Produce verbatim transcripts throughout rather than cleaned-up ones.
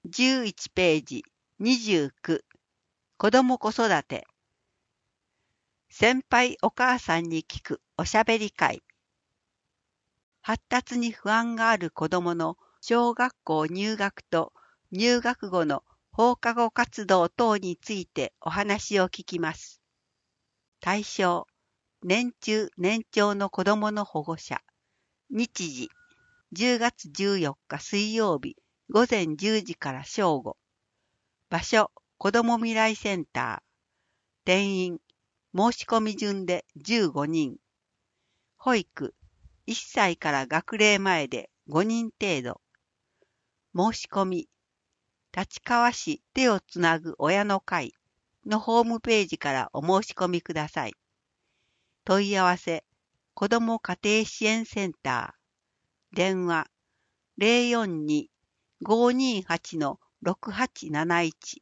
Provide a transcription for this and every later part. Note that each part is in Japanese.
じゅういちページにじゅうきゅう子ども子育て先輩お母さんに聞くおしゃべり会発達に不安がある子どもの小学校入学と入学後の放課後活動等についてお話を聞きます。対象、年中年長の子どもの保護者。日時、じゅうがつじゅうよっか水曜日午前じゅうじから正午。場所、子ども未来センター。定員、申し込み順でじゅうごにん。保育、いっさいから学齢前でごにん程度。申し込み、立川市手をつなぐ親の会のホームページからお申し込みください。問い合わせ、子ども家庭支援センター。電話、ゼロよんに ごーにーはち ろくはちなないち。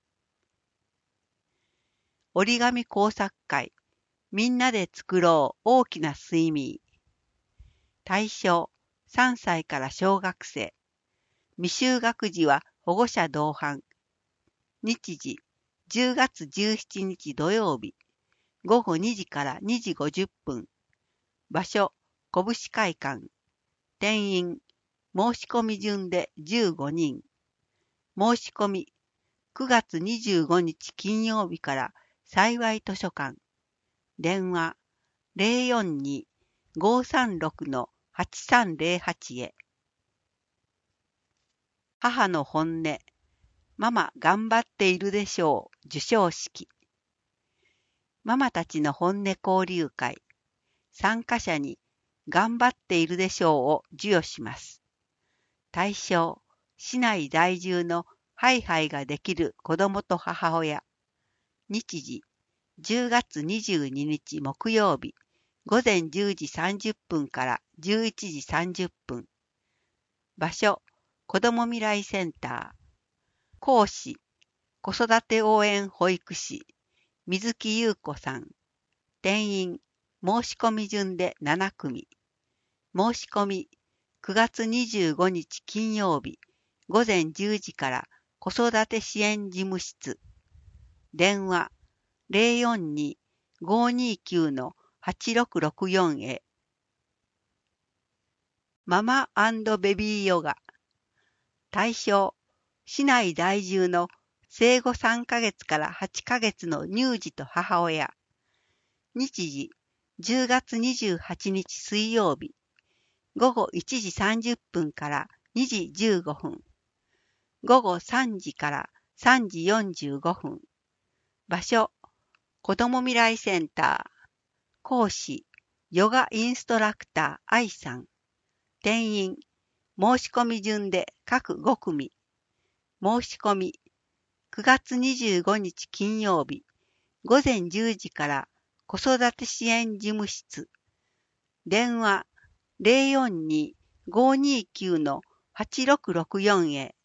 折り紙工作会、みんなで作ろう大きな睡眠。対象、さんさいから小学生。未就学児は保護者同伴。日時、じゅうがつじゅうしちにち土曜日、ごごにじからにじごじゅっぷん。場所、こぶし会館。定員、申し込み順でじゅうごにん。申し込み、くがつにじゅうごにち金曜日から幸い図書館。電話、ゼロよんに ごーさんろく はちさんゼロはち へ。母の本音。ママ頑張っているでしょう。授賞式。ママたちの本音交流会。参加者に頑張っているでしょうを授与します。対象、市内在住のハイハイができる子どもと母親。日時、じゅうがつにじゅうににち木曜日、ごぜんじゅうじさんじゅっぷんからじゅういちじさんじゅっぷん。場所、子ども未来センター。講師、子育て応援保育士、水木優子さん。定員、申し込み順でななくみ。申し込み、くがつにじゅうごにち金曜日、ごぜんじゅうじから子育て支援事務室。電話、ゼロよんに ごーにーきゅう はちろくろくよん へ。ママ&ベビーヨガ。対象、市内在住の生後さんかげつからはちかげつの乳児と母親。日時、じゅうがつにじゅうはちにち水曜日、ごごいちじさんじゅっぷんからにじじゅうごふん。ごごさんじからさんじよんじゅうごふん。場所、子ども未来センター。講師、ヨガインストラクター愛さん。定員、申し込み順で各ごくみ。申し込み、くがつにじゅうごにち金曜日、ごぜんじゅうじから子育て支援事務室。電話、ゼロよんに ごーにーきゅう はちろくろくよん へ。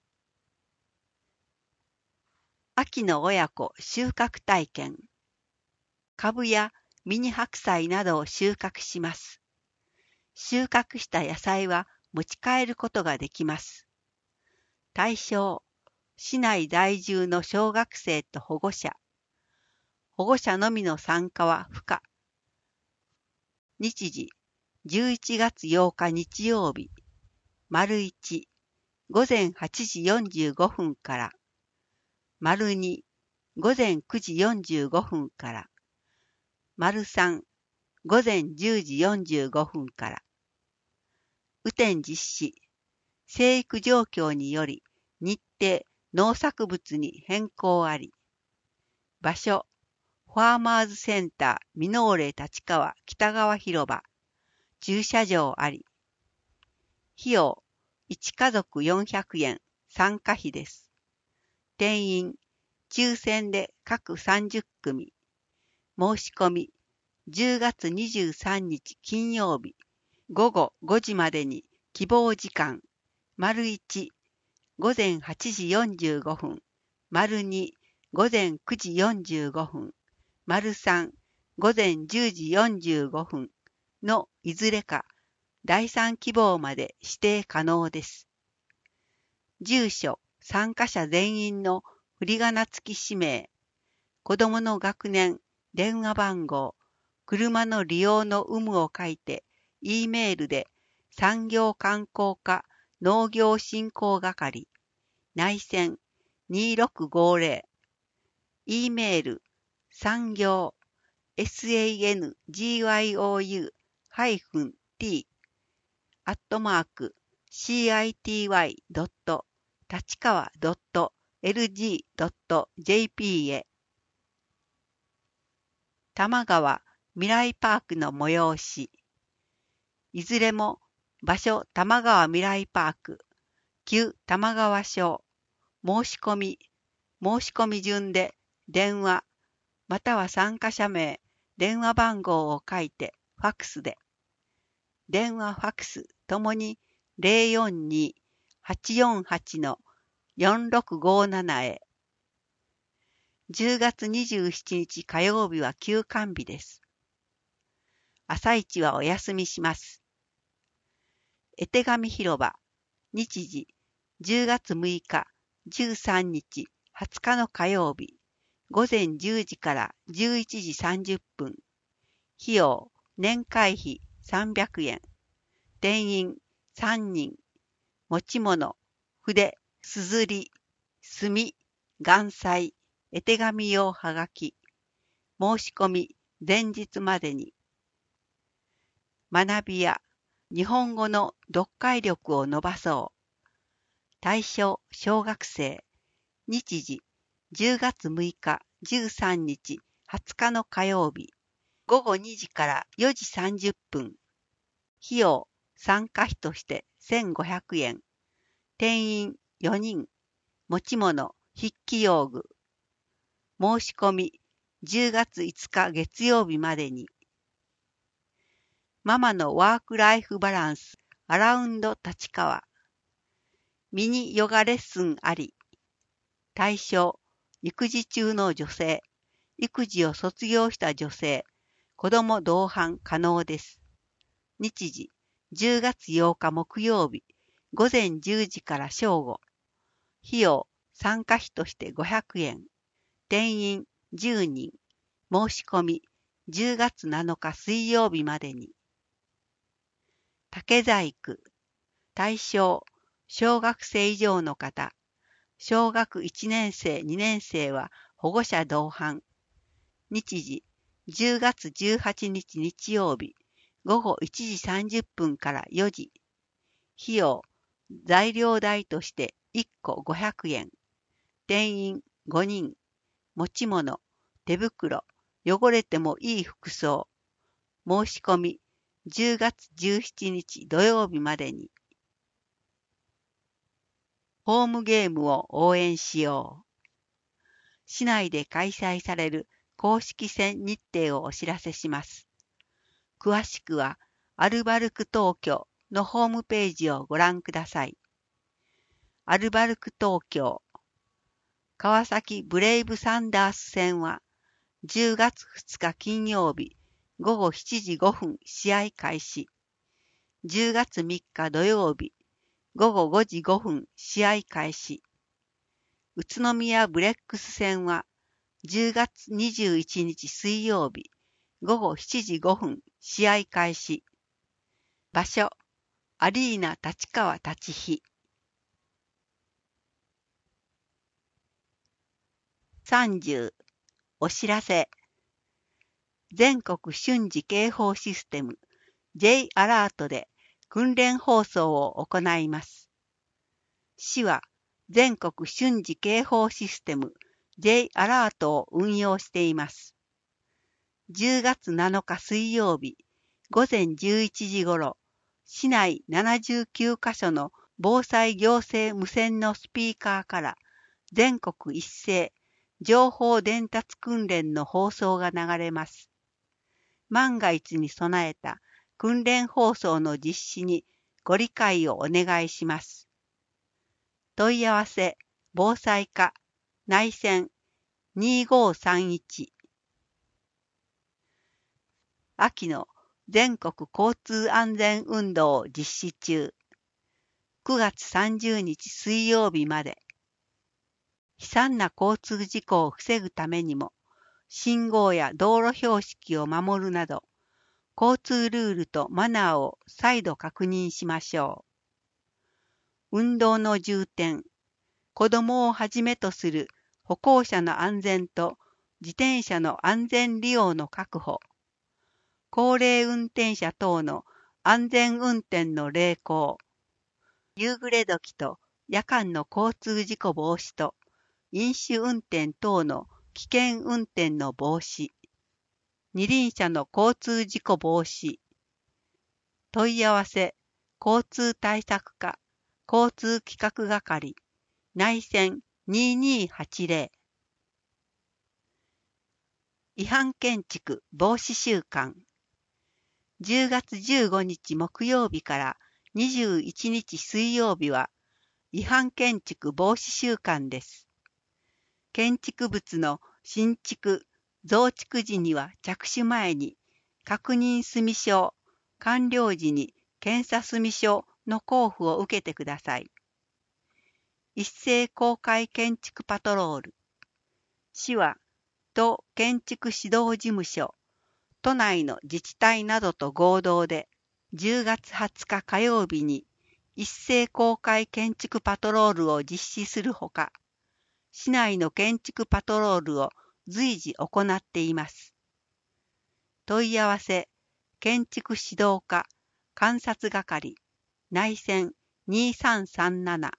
秋の親子収穫体験。株やミニ白菜などを収穫します。収穫した野菜は持ち帰ることができます。対象、市内在住の小学生と保護者。保護者のみの参加は不可。日時、じゅういちがつようか日曜日、丸いち、ごぜんはちじよんじゅうごふんから、丸に、ごぜんくじよんじゅうごふんから、丸さん、ごぜんじゅうじよんじゅうごふんから。雨天実施、生育状況により日程、農作物に変更あり。場所、ファーマーズセンター、ミノーレ立川北川広場。駐車場あり。費用、いちかぞくよんひゃくえん、参加費です。定員、抽選で各さんじゅっくみ。申し込み、じゅうがつにじゅうさんにち金曜日、ごごごじまでに希望時間、丸いち、ごぜんはちじよんじゅうごふん、丸に、ごぜんくじよんじゅうごふん、丸さん、ごぜんじゅうじよんじゅうごふんのいずれか、だいさん希望まで指定可能です。住所、 参加者全員の振り仮名付き氏名、子供の学年、電話番号、車の利用の有無を書いて、E メールで産業観光課農業振興係、内線にろくごぜろ、E メール産業 sangyou-t アットマーク city. 立川 .lg.jp へ。多摩川未来パークの催し。いずれも場所多摩川未来パーク、旧多摩川署、申し込み、申し込み順で電話、または参加者名、電話番号を書いてファックスで。電話ファックスともに ゼロよんに はちよんはち よんろくごなな へ。じゅうがつにじゅうしちにち火曜日は休館日です。朝一はお休みします。絵手紙広場、日時、じゅうがつむいか、じゅうさんにち、はつかの火曜日、ごぜんじゅうじからじゅういちじさんじゅっぷん。費用、年会費さんびゃくえん。定員さんにん。持ち物、筆、すずり、墨、顔彩、絵手紙用はがき。申し込み、前日までに。学びや日本語の読解力を伸ばそう。対象、小学生。日時、じゅうがつむいか、じゅうさんにち、はつかの火曜日。ごごにじからよじさんじゅっぷん。費用、参加費としてせんごひゃくえん。定員よにん。持ち物、筆記用具。申し込み、じゅうがついつか月曜日までに。ママのワークライフバランス、アラウンド立川。ミニヨガレッスンあり。対象、育児中の女性、育児を卒業した女性、子供同伴可能です。日時、じゅうがつようか木曜日、ごぜんじゅうじから正午。費用、参加費としてごひゃくえん。定員じゅうにん。申し込み、じゅうがつなのか水曜日までに。竹細工。対象、小学生以上の方。小学いちねんせい、にねんせいは保護者同伴。日時、じゅうがつじゅうはちにち日曜日、ごごいちじさんじゅっぷんからよじ。費用、材料代としていっこごひゃくえん。定員ごにん。持ち物、手袋、汚れてもいい服装。申し込み、じゅうがつじゅうしちにち土曜日までに。ホームゲームを応援しよう。市内で開催される公式戦日程をお知らせします。詳しくは、アルバルク東京のホームページをご覧ください。アルバルク東京、川崎ブレイブサンダース戦は、じゅうがつふつか金曜日、ごごしちじごふん試合開始。じゅうがつみっか土曜日、ごごごじごふん試合開始。宇都宮ブレックス戦は、じゅうがつにじゅういちにち水曜日、ごごしちじごふん試合開始。場所、アリーナ立川立飛。さんじゅう、お知らせ。全国瞬時警報システム J アラートで訓練放送を行います。市は全国瞬時警報システム J アラートを運用しています。じゅうがつなのか水曜日、ごぜんじゅういちじごろ、市内ななじゅうきゅうかしょの防災行政無線のスピーカーから全国一斉情報伝達訓練の放送が流れます。万が一に備えた訓練放送の実施にご理解をお願いします。問い合わせ、防災課、内線にごさんいち。秋の全国交通安全運動を実施中。くがつさんじゅうにち水曜日まで。 悲惨な交通事故を防ぐためにも、信号や道路標識を守るなど、交通ルールとマナーを再度確認しましょう。運動の重点、子供をはじめとする歩行者の安全と自転車の安全利用の確保、高齢運転者等の安全運転の励行、夕暮れ時と夜間の交通事故防止と飲酒運転等の危険運転の防止、二輪車の交通事故防止、問い合わせ、交通対策課、交通企画係、内線にーにーはちぜろ。違反建築防止週間。じゅうがつじゅうごにち木曜日からにじゅういちにち水曜日は違反建築防止週間です。建築物の新築、増築時には着手前に確認済証、完了時に検査済証の交付を受けてください。一斉公開建築パトロール。市は、都建築指導事務所、都内の自治体などと合同で、じゅうがつはつか火曜日に一斉公開建築パトロールを実施するほか、市内の建築パトロールを随時行っています。問い合わせ、建築指導課、監察係、内線にーさんさんなな。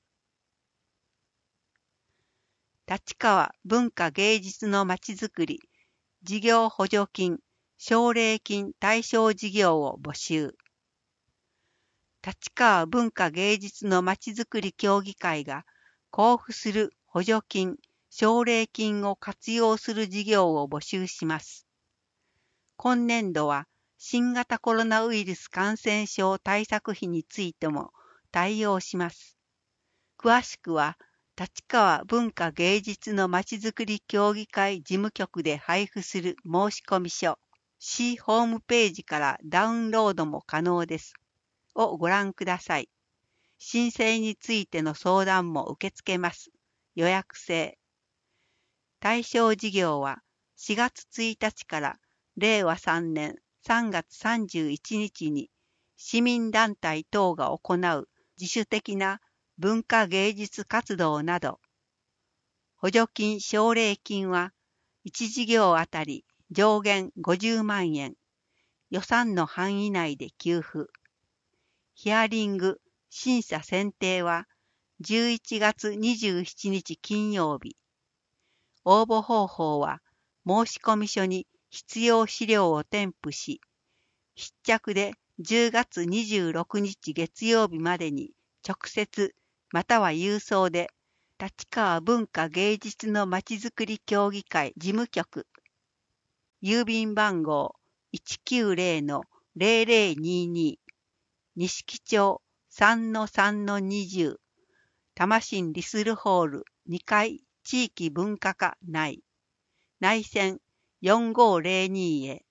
立川文化芸術のまちづくり事業補助金奨励金対象事業を募集。立川文化芸術のまちづくり協議会が交付する補助金奨励金を活用する事業を募集します。今年度は新型コロナウイルス感染症対策費についても対応します。詳しくは立川文化芸術のまちづくり協議会事務局で配布する申込書、市ホームページからダウンロードも可能です。をご覧ください。申請についての相談も受け付けます。予約制。対象事業はしがつついたちかられいわさんねんさんがつさんじゅういちにちに市民団体等が行う自主的な文化芸術活動など、補助金奨励金はいち事業あたり上限ごじゅうまんえん、予算の範囲内で給付。ヒアリング、審査選定はじゅういちがつにじゅうしちにち金曜日。応募方法は申込書に必要資料を添付し、必着でじゅうがつにじゅうろくにち月曜日までに直接または郵送で立川文化芸術のまちづくり協議会事務局、郵便番号 いちきゅうぜろのぜろぜろにに、錦町 さんのさんのにじゅう、多摩新リスルホールにかい地域文化課内、内線よんごぜろにへ。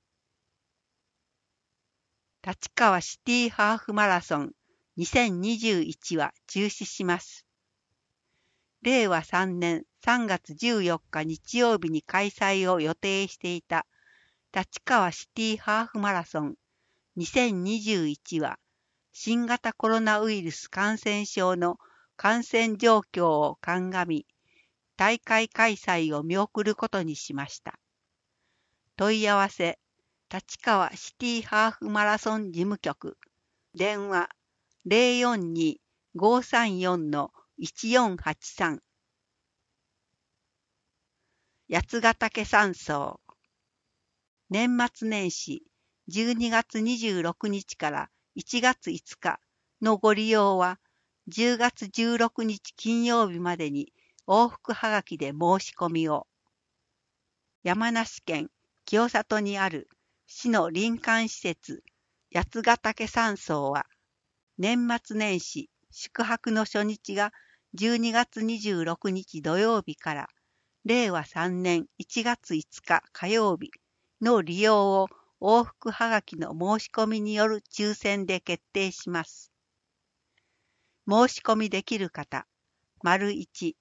立川シティハーフマラソンにせんにじゅういちは中止します。れいわさんねんさんがつじゅうよっか日曜日に開催を予定していた立川シティハーフマラソンにせんにじゅういちは新型コロナウイルス感染症の感染状況を鑑み、大会開催を見送ることにしました。問い合わせ、立川シティハーフマラソン事務局、電話ぜろよんに ごさんよん いちよんはちさん。八ヶ岳山荘。年末年始じゅうにがつにじゅうろくにちからいちがついつかのご利用はじゅうがつじゅうろくにち金曜日までに往復はがきで申し込みを。山梨県清里にある市の林間施設八ヶ岳山荘は年末年始宿泊の初日がじゅうにがつにじゅうろくにち土曜日かられいわさんねんいちがついつか火曜日の利用を往復はがきの申し込みによる抽選で決定します。申し込みできる方、丸いち、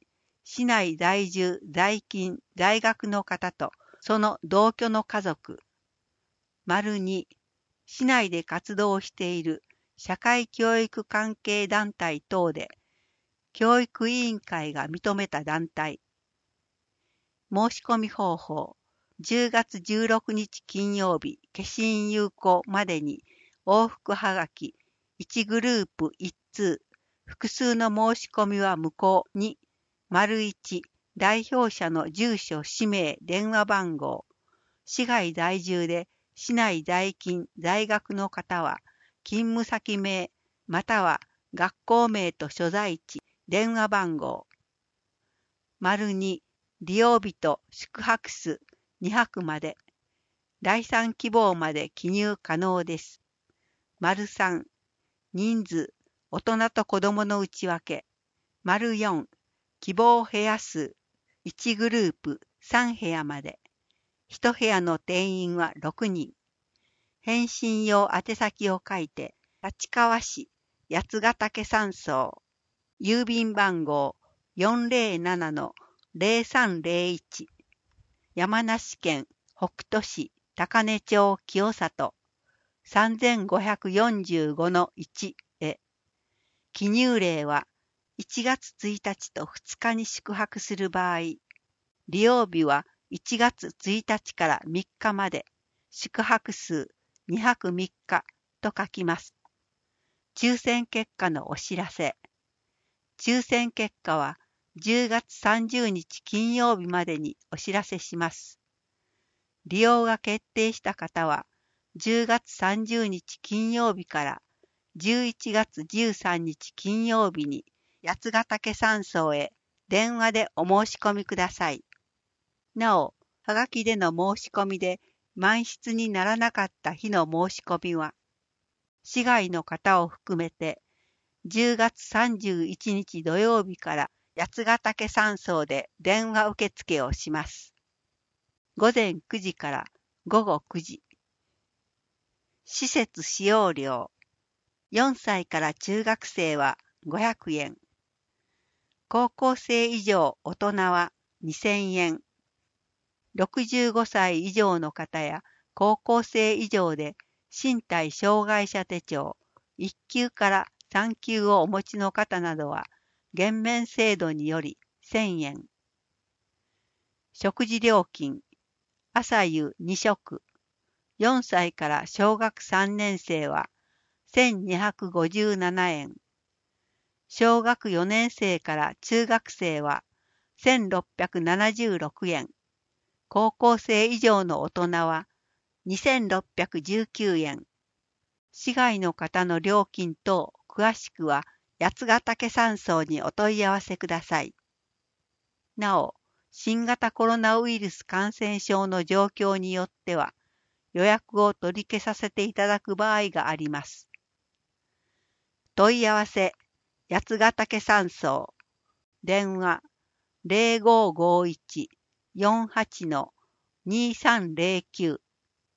市内在住、在勤、在学の方とその同居の家族。丸に、市内で活動している社会教育関係団体等で、教育委員会が認めた団体。申し込み方法。じゅうがつじゅうろくにち金曜日、消印有効までに往復はがきいちグループいち通、複数の申し込みは無効に、丸いち、代表者の住所、氏名、電話番号。市外在住で市内在勤、在学の方は、勤務先名、または学校名と所在地、電話番号。丸に、利用日と宿泊数にはくまで。第三希望まで記入可能です。丸さん、人数、大人と子供の内訳。丸よん、希望部屋数、いちグループさん部屋まで。いち部屋の定員はろくにん。返信用宛先を書いて、立川市八ヶ岳山荘、郵便番号 よんぜろななのぜろさんぜろいち、山梨県北杜市高根町清里 さんぜんごひゃくよんじゅうごのいち へ。記入例はいちがつついたちとふつかに宿泊する場合、利用日はいちがつついたちからみっかまで、宿泊数にはくみっかと書きます。抽選結果のお知らせ。抽選結果はじゅうがつさんじゅうにち金曜日までにお知らせします。利用が決定した方は、じゅうがつさんじゅうにち金曜日からじゅういちがつじゅうさんにち金曜日に八ヶ岳山荘へ電話でお申し込みください。なお、はがきでの申し込みで満室にならなかった日の申し込みは、市外の方を含めてじゅうがつさんじゅういちにち土曜日から八ヶ岳山荘で電話受付をします。ごぜんくじからごごくじ。施設使用料。よんさいから中学生はごひゃくえん。高校生以上大人はにせんえん。ろくじゅうごさい以上の方や高校生以上で身体障害者手帳いっ級からさん級をお持ちの方などは減免制度によりせんえん。食事料金。朝夕に食。よんさいから小学さんねん生はせんにひゃくごじゅうななえん。小学よねん生から中学生はせんろっぴゃくななじゅうろくえん。高校生以上の大人はにせんろっぴゃくじゅうきゅうえん。市外の方の料金等詳しくは八ヶ岳山荘にお問い合わせください。なお、新型コロナウイルス感染症の状況によっては予約を取り消させていただく場合があります。問い合わせ、八ヶ岳山荘。電話、ぜろごごいち よんはち にさんぜろきゅう。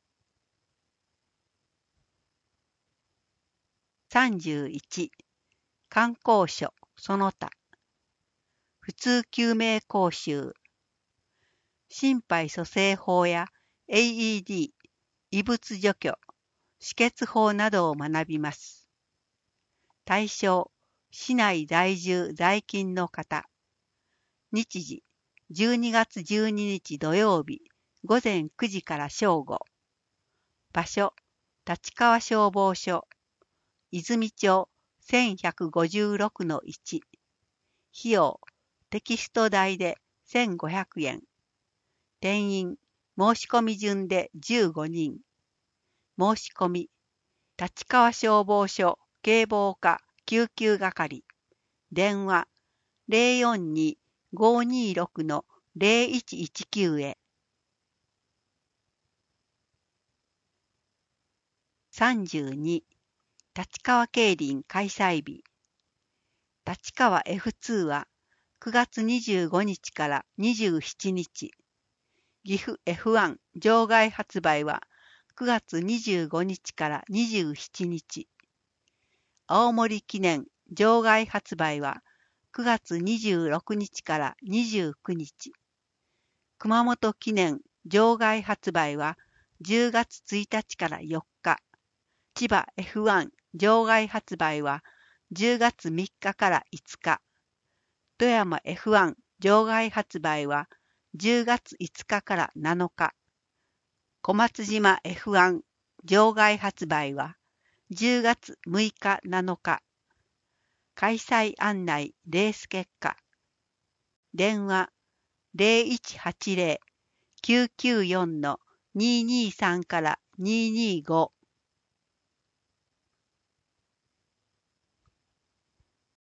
さんじゅういち、観光所その他。普通救命講習。心肺蘇生法や エーイーディー、異物除去、止血法などを学びます。対象、市内在住在勤の方。日時、じゅうにがつじゅうににち土曜日、ごぜんくじから正午。場所、立川消防署、泉町せんひゃくごじゅうろくのいち。費用、テキスト代でせんごひゃくえん。定員、申し込み順でじゅうごにん。申し込み、立川消防署警防課救急係。電話、ぜろよんに ごーにーろく のぜろいちいちきゅうへ。さんじゅうに、立川競輪開催日。立川 エフツー はくがつにじゅうごにちからにじゅうしちにち。岐阜 エフワン 場外発売はくがつにじゅうごにちからにじゅうしちにち。青森記念場外発売はくがつにじゅうろくにちからにじゅうくにち。熊本記念場外発売はじゅうがつついたちからよっか。千葉 エフワン 場外発売はじゅうがつみっかからいつか。富山 エフワン 場外発売はじゅうがついつかからなのか。小松島 エフワン 場外発売はじゅうがつむいかなのか。開催案内レース結果。電話 ゼロいちはちゼロ きゅうきゅうよん にーにーさん からにーにーご